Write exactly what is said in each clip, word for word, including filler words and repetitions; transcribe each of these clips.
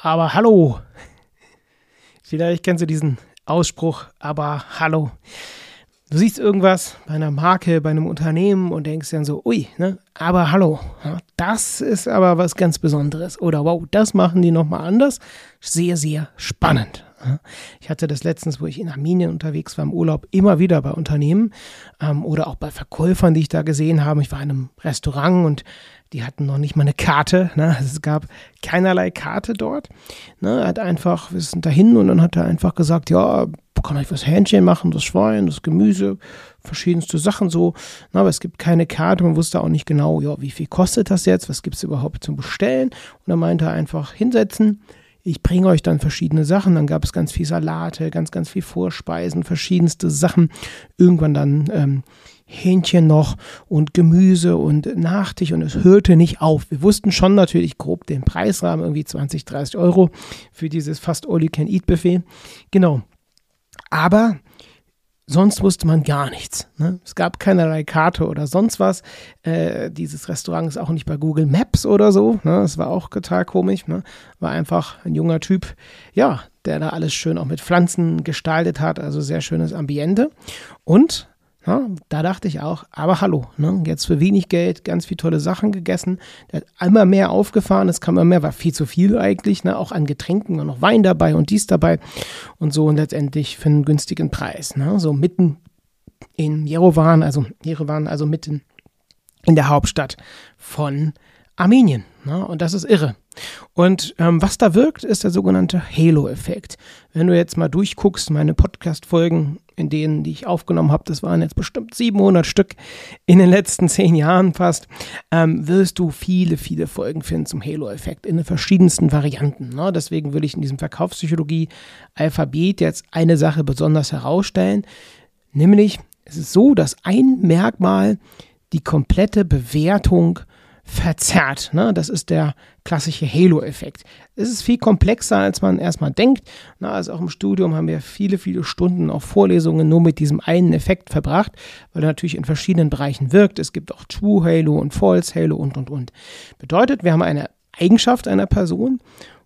aber hallo. Vielleicht kennst du diesen Ausspruch, aber hallo. Du siehst irgendwas bei einer Marke, bei einem Unternehmen und denkst dann so, ui, ne, aber hallo, ja, das ist aber was ganz Besonderes. Oder wow, das machen die nochmal anders. Sehr, sehr spannend. Ja. Ich hatte das letztens, wo ich in Armenien unterwegs war im Urlaub, immer wieder bei Unternehmen ähm, oder auch bei Verkäufern, die ich da gesehen habe. Ich war in einem Restaurant und die hatten noch nicht mal eine Karte. Ne? Es gab keinerlei Karte dort. Ne? Er hat einfach, wir sind dahin und dann hat er einfach gesagt, ja, kann ich was Hähnchen machen, das Schwein, das Gemüse, verschiedenste Sachen so. Na, aber es gibt keine Karte, man wusste auch nicht genau, ja, wie viel kostet das jetzt, was gibt es überhaupt zum Bestellen. Und dann meinte er einfach, hinsetzen, ich bringe euch dann verschiedene Sachen. Dann gab es ganz viel Salate, ganz, ganz viel Vorspeisen, verschiedenste Sachen. Irgendwann dann ähm, Hähnchen noch und Gemüse und Nachtisch und es hörte nicht auf. Wir wussten schon natürlich grob den Preisrahmen, irgendwie zwanzig, dreißig Euro für dieses fast All-You-Can-Eat-Buffet. Genau. Aber sonst wusste man gar nichts. Ne? Es gab keinerlei Karte oder sonst was. Äh, dieses Restaurant ist auch nicht bei Google Maps oder so. Ne? Das war auch total komisch. Ne? War einfach ein junger Typ, ja, der da alles schön auch mit Pflanzen gestaltet hat. Also sehr schönes Ambiente. Und ja, da dachte ich auch, aber hallo, ne? Jetzt für wenig Geld ganz viele tolle Sachen gegessen. Der hat immer mehr aufgefahren, es kam immer mehr, war viel zu viel eigentlich, ne? Auch an Getränken, war noch Wein dabei und dies dabei und so und letztendlich für einen günstigen Preis. Ne? So mitten in Yerevan, also Yerevan, also mitten in der Hauptstadt von Armenien. Ne? Und das ist irre. Und ähm, was da wirkt, ist der sogenannte Halo-Effekt. Wenn du jetzt mal durchguckst, meine Podcast-Folgen, in denen, die ich aufgenommen habe, das waren jetzt bestimmt siebenhundert Stück in den letzten zehn Jahren fast, ähm, wirst du viele, viele Folgen finden zum Halo-Effekt in den verschiedensten Varianten. Ne? Deswegen will ich in diesem Verkaufspsychologie-Alphabet jetzt eine Sache besonders herausstellen, nämlich es ist so, dass ein Merkmal die komplette Bewertung verzerrt. Ne? Das ist der klassische Halo-Effekt. Es ist viel komplexer, als man erstmal denkt. Na, also auch im Studium haben wir viele, viele Stunden auf Vorlesungen nur mit diesem einen Effekt verbracht, weil er natürlich in verschiedenen Bereichen wirkt. Es gibt auch True Halo und False Halo und, und, und. Bedeutet, wir haben eine Eigenschaft einer Person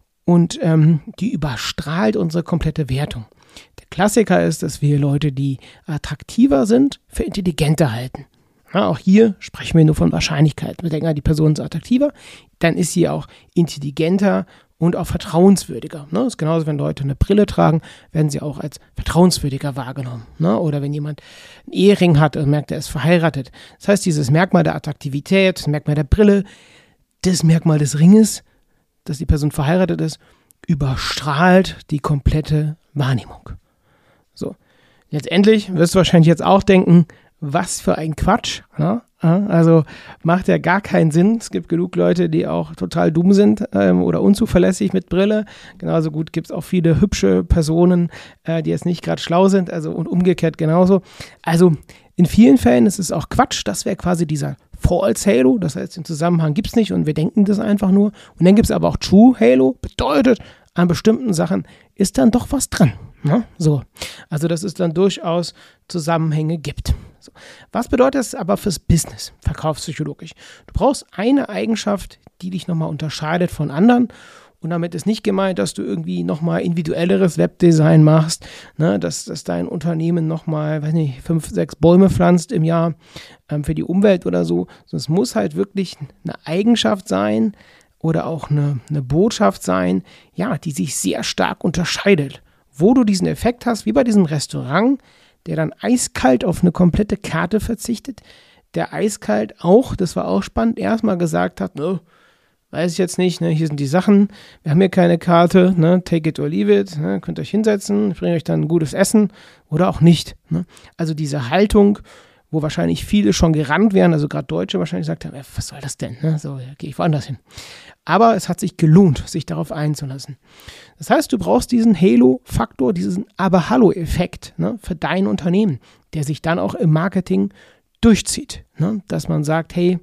und ähm, die überstrahlt unsere komplette Wertung. Der Klassiker ist, dass wir Leute, die attraktiver sind, für intelligenter halten. Ja, auch hier sprechen wir nur von Wahrscheinlichkeit. Wir denken, die Person ist attraktiver, dann ist sie auch intelligenter und auch vertrauenswürdiger. Ne? Das ist genauso, wenn Leute eine Brille tragen, werden sie auch als vertrauenswürdiger wahrgenommen. Ne? Oder wenn jemand einen Ehering hat und merkt, er ist verheiratet. Das heißt, dieses Merkmal der Attraktivität, das Merkmal der Brille, das Merkmal des Ringes, dass die Person verheiratet ist, überstrahlt die komplette Wahrnehmung. So, letztendlich wirst du wahrscheinlich jetzt auch denken, was für ein Quatsch, ne? Also macht ja gar keinen Sinn. Es gibt genug Leute, die auch total dumm sind ähm, oder unzuverlässig mit Brille. Genauso gut gibt es auch viele hübsche Personen, äh, die jetzt nicht gerade schlau sind, also und umgekehrt genauso. Also in vielen Fällen ist es auch Quatsch. Das wäre quasi dieser False Halo, das heißt, den Zusammenhang gibt es nicht und wir denken das einfach nur. Und dann gibt es aber auch True Halo, bedeutet, an bestimmten Sachen ist dann doch was dran. Ne? So, also dass es dann durchaus Zusammenhänge gibt. So. Was bedeutet das aber fürs Business, verkaufspsychologisch? Du brauchst eine Eigenschaft, die dich nochmal unterscheidet von anderen. Und damit ist nicht gemeint, dass du irgendwie nochmal individuelleres Webdesign machst, ne? dass, dass dein Unternehmen nochmal, weiß nicht, fünf, sechs Bäume pflanzt im Jahr ähm, für die Umwelt oder so. Sondern es muss halt wirklich eine Eigenschaft sein oder auch eine, eine Botschaft sein, ja, die sich sehr stark unterscheidet. Wo du diesen Effekt hast, wie bei diesem Restaurant, der dann eiskalt auf eine komplette Karte verzichtet, der eiskalt auch, das war auch spannend, erstmal gesagt hat, ne, weiß ich jetzt nicht, ne, hier sind die Sachen, wir haben hier keine Karte, ne, take it or leave it, ne, könnt euch hinsetzen, ich bringe euch dann ein gutes Essen oder auch nicht. Ne. Also diese Haltung, wo wahrscheinlich viele schon gerannt wären, also gerade Deutsche wahrscheinlich gesagt haben, was soll das denn, ne? So, ja, gehe ich woanders hin. Aber es hat sich gelohnt, sich darauf einzulassen. Das heißt, du brauchst diesen Halo-Faktor, diesen Aber-Hallo-Effekt, ne, für dein Unternehmen, der sich dann auch im Marketing durchzieht. Ne? Dass man sagt, hey,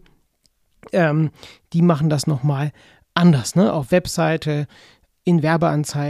ähm, die machen das nochmal anders. Ne? Auf Webseite, in Werbeanzeigen,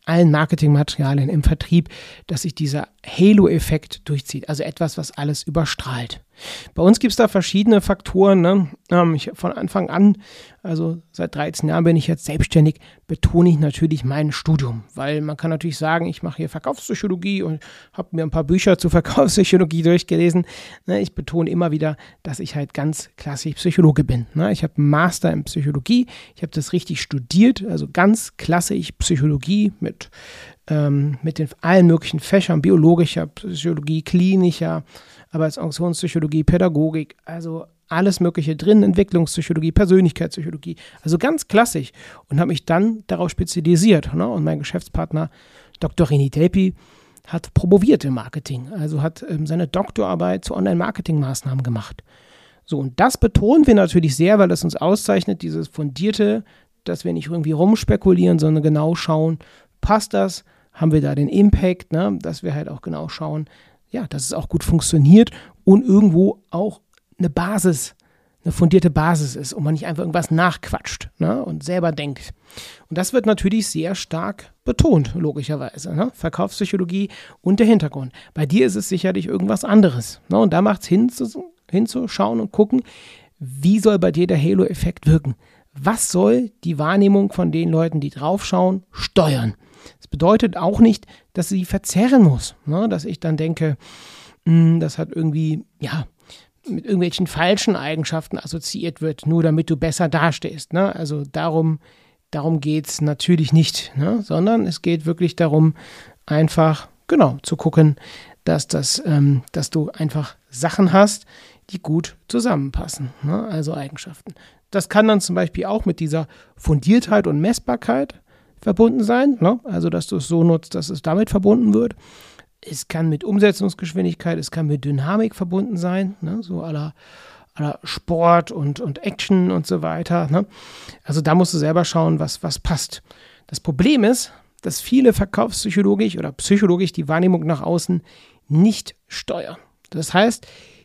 allen Marketingmaterialien im Vertrieb, dass sich dieser Halo-Effekt durchzieht, also etwas, was alles überstrahlt. Bei uns gibt es da verschiedene Faktoren. Ne? Ähm, ich, von Anfang an, also seit dreizehn Jahren bin ich jetzt selbstständig, betone ich natürlich mein Studium, weil man kann natürlich sagen, ich mache hier Verkaufspsychologie und habe mir ein paar Bücher zur Verkaufspsychologie durchgelesen. Ne? Ich betone immer wieder, dass ich halt ganz klassisch Psychologe bin. Ne? Ich habe einen Master in Psychologie, ich habe das richtig studiert, also ganz klassisch Psychologie mit, ähm, mit den allen möglichen Fächern, biologischer Psychologie, klinischer, aber als Organisationspsychologie, Pädagogik, also alles Mögliche drin, Entwicklungspsychologie, Persönlichkeitspsychologie, also ganz klassisch und habe mich dann darauf spezialisiert. Ne? Und mein Geschäftspartner Doktor René Delpy hat promoviert im Marketing, also hat ähm, seine Doktorarbeit zu Online-Marketing-Maßnahmen gemacht. So, und das betonen wir natürlich sehr, weil das uns auszeichnet, dieses fundierte, dass wir nicht irgendwie rumspekulieren, sondern genau schauen, passt das, haben wir da den Impact, ne? Dass wir halt auch genau schauen, ja, dass es auch gut funktioniert und irgendwo auch eine Basis, eine fundierte Basis ist und man nicht einfach irgendwas nachquatscht, ne, und selber denkt. Und das wird natürlich sehr stark betont, logischerweise. Ne? Verkaufspsychologie und der Hintergrund. Bei dir ist es sicherlich irgendwas anderes. Ne? Und da macht es hin, hinzuschauen und gucken, wie soll bei dir der Halo-Effekt wirken? Was soll die Wahrnehmung von den Leuten, die draufschauen, steuern? Das bedeutet auch nicht, dass sie verzerren muss, ne? Dass ich dann denke, mh, das hat irgendwie, ja, mit irgendwelchen falschen Eigenschaften assoziiert wird, nur damit du besser dastehst. Ne? Also darum, darum geht es natürlich nicht, ne? Sondern es geht wirklich darum, einfach, genau, zu gucken, dass, das, ähm, dass du einfach Sachen hast, die gut zusammenpassen, ne? Also Eigenschaften. Das kann dann zum Beispiel auch mit dieser Fundiertheit und Messbarkeit verbunden sein, ne? Also dass du es so nutzt, dass es damit verbunden wird. Es kann mit Umsetzungsgeschwindigkeit, es kann mit Dynamik verbunden sein, ne? So à la, à la Sport und, und Action und so weiter. Ne? Also da musst du selber schauen, was, was passt. Das Problem ist, dass viele verkaufspsychologisch oder psychologisch die Wahrnehmung nach außen nicht steuern. Das heißt,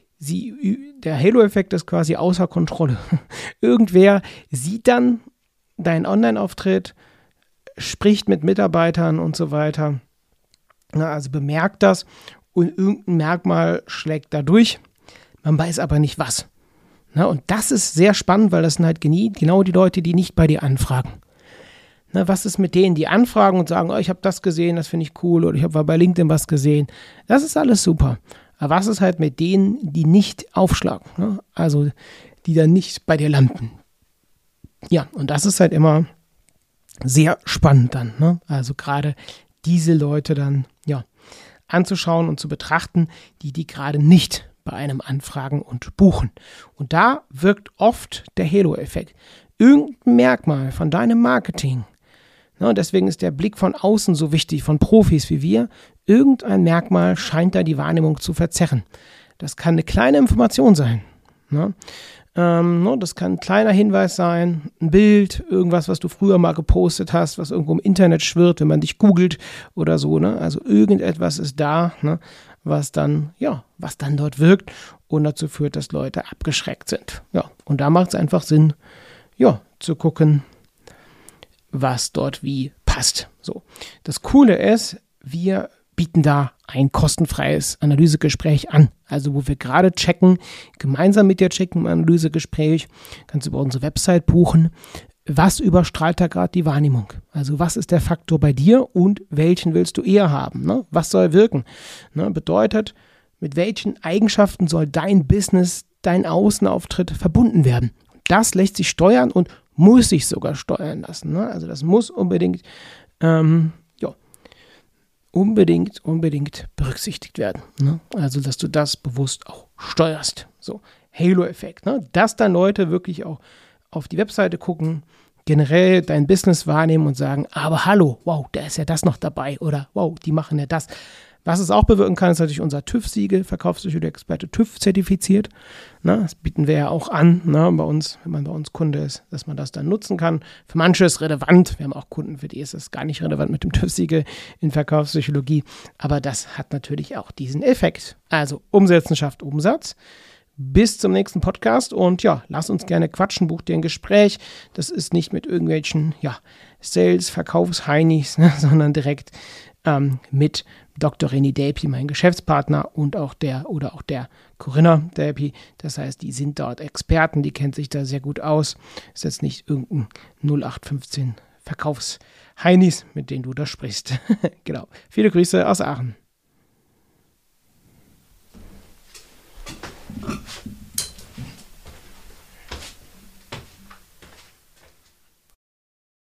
sie, der Halo-Effekt ist quasi außer Kontrolle. Irgendwer sieht dann deinen Online-Auftritt, spricht mit Mitarbeitern und so weiter, na, also bemerkt das und irgendein Merkmal schlägt da durch, man weiß aber nicht was. Na, und das ist sehr spannend, weil das sind halt genau die Leute, die nicht bei dir anfragen. Na, was ist mit denen, die anfragen und sagen, oh, ich habe das gesehen, das finde ich cool, oder ich habe bei LinkedIn was gesehen, das ist alles super. Aber was ist halt mit denen, die nicht aufschlagen, ne? Also die dann nicht bei dir landen? Ja, und das ist halt immer sehr spannend dann, ne? Also gerade diese Leute dann, ja, anzuschauen und zu betrachten, die die gerade nicht bei einem anfragen und buchen. Und da wirkt oft der Halo-Effekt. Irgendein Merkmal von deinem Marketing, ne, und deswegen ist der Blick von außen so wichtig, von Profis wie wir, irgendein Merkmal scheint da die Wahrnehmung zu verzerren. Das kann eine kleine Information sein, ne? Ähm, das kann ein kleiner Hinweis sein, ein Bild, irgendwas, was du früher mal gepostet hast, was irgendwo im Internet schwirrt, wenn man dich googelt oder so. Ne? Also irgendetwas ist da, ne? was dann, ja, was dann dort wirkt und dazu führt, dass Leute abgeschreckt sind. Ja, und da macht es einfach Sinn, ja, zu gucken, was dort wie passt. So. Das Coole ist, wir bieten da ein kostenfreies Analysegespräch an. Also wo wir gerade checken, gemeinsam mit dir checken im Analysegespräch, kannst du über unsere Website buchen, was überstrahlt da gerade die Wahrnehmung? Also was ist der Faktor bei dir und welchen willst du eher haben? Ne? Was soll wirken? Ne? Bedeutet, mit welchen Eigenschaften soll dein Business, dein Außenauftritt verbunden werden? Das lässt sich steuern und muss sich sogar steuern lassen. Ne? Also das muss unbedingt ähm, unbedingt, unbedingt berücksichtigt werden. Ne? Also, dass du das bewusst auch steuerst. So, Halo-Effekt. Ne? Dass dann Leute wirklich auch auf die Webseite gucken, generell dein Business wahrnehmen und sagen, aber hallo, wow, da ist ja das noch dabei oder wow, die machen ja das. Was es auch bewirken kann, ist natürlich unser TÜV-Siegel, Verkaufspsychologie-Experte TÜV zertifiziert. Ne, das bieten wir ja auch an, ne, bei uns, wenn man bei uns Kunde ist, dass man das dann nutzen kann. Für manche ist es relevant, wir haben auch Kunden, für die ist es gar nicht relevant mit dem TÜV-Siegel in Verkaufspsychologie, aber das hat natürlich auch diesen Effekt. Also Umsetzen schafft Umsatz. bis zum nächsten Podcast und ja, lass uns gerne quatschen, buch dir ein Gespräch. Das ist nicht mit irgendwelchen ja, Sales, Verkaufsheinis, ne, sondern direkt ähm, mit Doktor René Delpy, mein Geschäftspartner und auch der oder auch der Corinna Delpy. Das heißt, die sind dort Experten, die kennt sich da sehr gut aus. Ist jetzt nicht irgendein null acht fünfzehn Verkaufsheinis, mit denen du da sprichst. Genau. Viele Grüße aus Aachen.